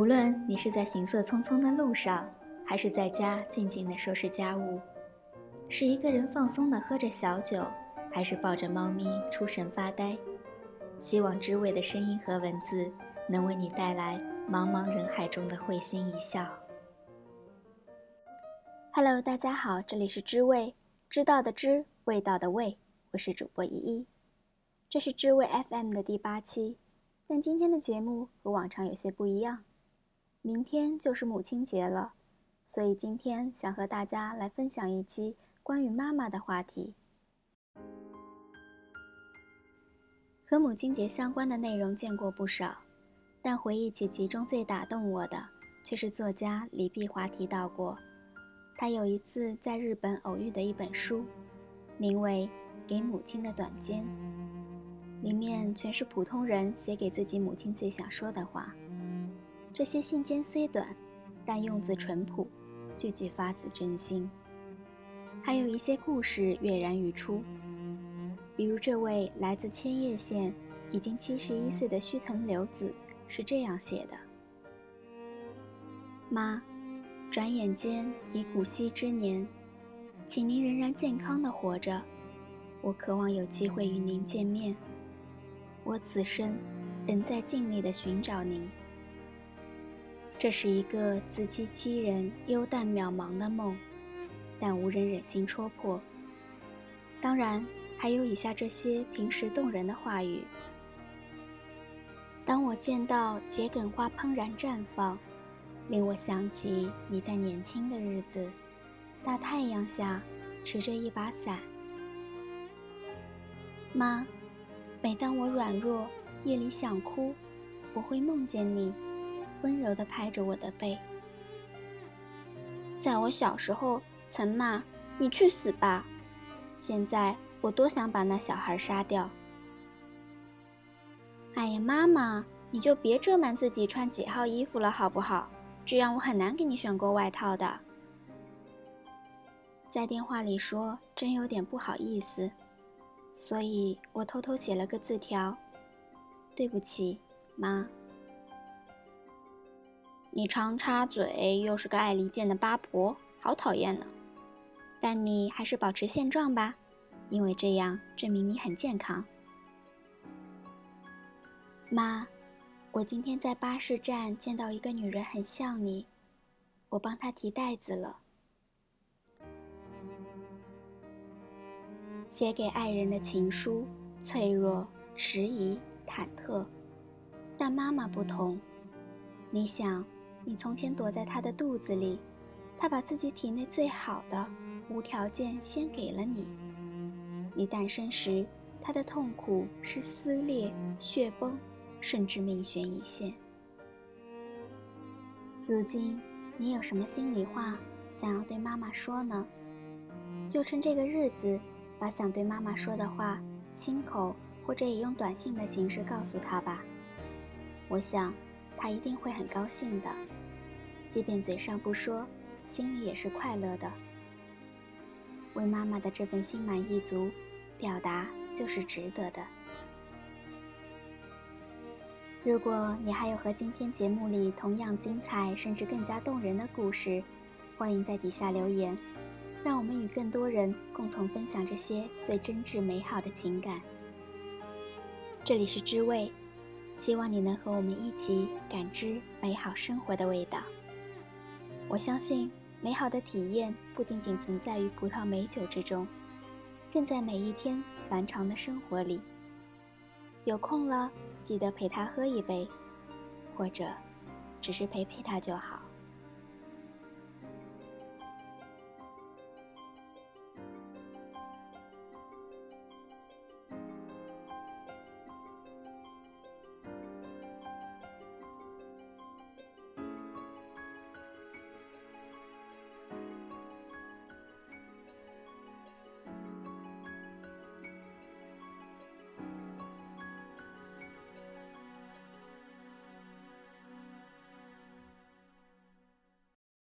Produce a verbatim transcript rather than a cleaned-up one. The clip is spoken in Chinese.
无论你是在行色匆匆的路上，还是在家静静地收拾家务，是一个人放松地喝着小酒，还是抱着猫咪出神发呆，希望知味的声音和文字能为你带来茫茫人海中的会心一笑。Hello， 大家好，这里是知味，知道的知，味道的味，我是主播依依。这是知味 F M 的第八期，但今天的节目和往常有些不一样。明天就是母亲节了，所以今天想和大家来分享一期关于妈妈的话题。和母亲节相关的内容见过不少，但回忆起其中最打动我的，却是作家李碧华提到过，他有一次在日本偶遇的一本书，名为《给母亲的短笺》，里面全是普通人写给自己母亲最想说的话。这些信笺虽短，但用字淳朴，句句发自真心。还有一些故事跃然于出，比如这位来自千叶县已经七十一岁的须藤流子是这样写的：妈，转眼间已古稀之年，请您仍然健康地活着，我渴望有机会与您见面。我此生仍在尽力地寻找您。这是一个自欺欺人、幽淡渺茫的梦，但无人忍心戳破。当然，还有以下这些平时动人的话语：当我见到桔梗花怦然绽放，令我想起你在年轻的日子，大太阳下持着一把伞。妈，每当我软弱，夜里想哭，我会梦见你，温柔地拍着我的背。在我小时候曾骂你去死吧，现在我多想把那小孩杀掉。哎呀，妈妈，你就别遮瞒自己穿几号衣服了好不好？这样我很难给你选购外套的。在电话里说真有点不好意思，所以我偷偷写了个字条：对不起，妈。你常插嘴，又是个爱离间的八婆，好讨厌呢。但你还是保持现状吧，因为这样证明你很健康。妈，我今天在巴士站见到一个女人很像你，我帮她提袋子了。写给爱人的情书，脆弱、迟疑、忐忑，但妈妈不同。你想，你从前躲在她的肚子里，她把自己体内最好的无条件先给了你。你诞生时，她的痛苦是撕裂、血崩，甚至命悬一线。如今你有什么心里话想要对妈妈说呢？就趁这个日子，把想对妈妈说的话亲口或者以用短信的形式告诉她吧。我想她一定会很高兴的，即便嘴上不说，心里也是快乐的。为妈妈的这份心满意足，表达就是值得的。如果你还有和今天节目里同样精彩甚至更加动人的故事，欢迎在底下留言，让我们与更多人共同分享这些最真挚美好的情感。这里是知味，希望你能和我们一起感知美好生活的味道。我相信美好的体验不仅仅存在于葡萄美酒之中，更在每一天繁长的生活里。有空了，记得陪他喝一杯，或者只是陪陪他就好。